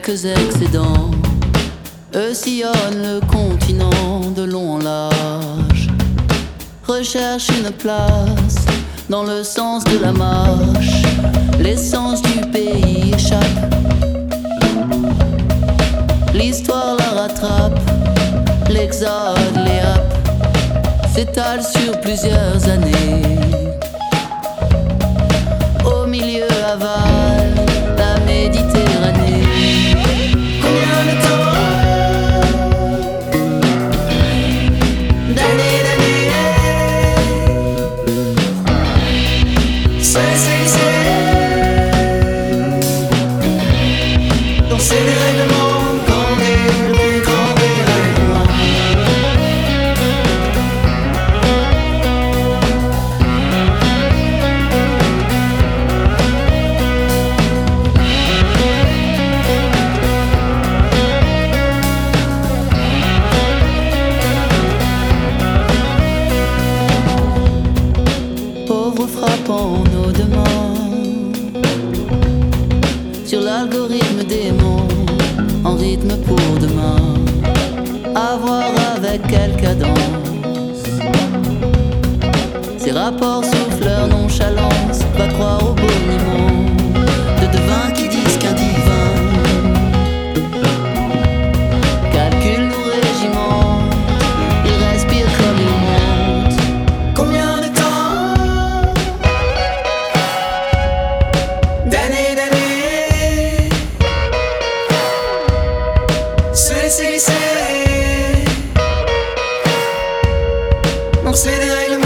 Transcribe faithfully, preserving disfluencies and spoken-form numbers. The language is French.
quelques excédents. Eux sillonnent le continent de long en large, recherchent une place dans le sens de la marche. L'essence du pays échappe, l'histoire la rattrape, l'exode les happe, s'étale sur plusieurs années. Au milieu aval la Méditerranée. Combien de temps, d'années, d'années, c'est, c'est, c'est dans ces dérèglements qu'on est le plus grand dérèglement. Frappant nos demandes sur l'algorithme des mots en rythme pour demain, à voir avec quelle cadence ces rapports soufflent leur nonchalance. Va croire au boniment de devins qui disent qu'un divin calcule nos régiments, il respire comme il monte. Combien de d'années, d'années, se laisser glisser dans ces dérèglements.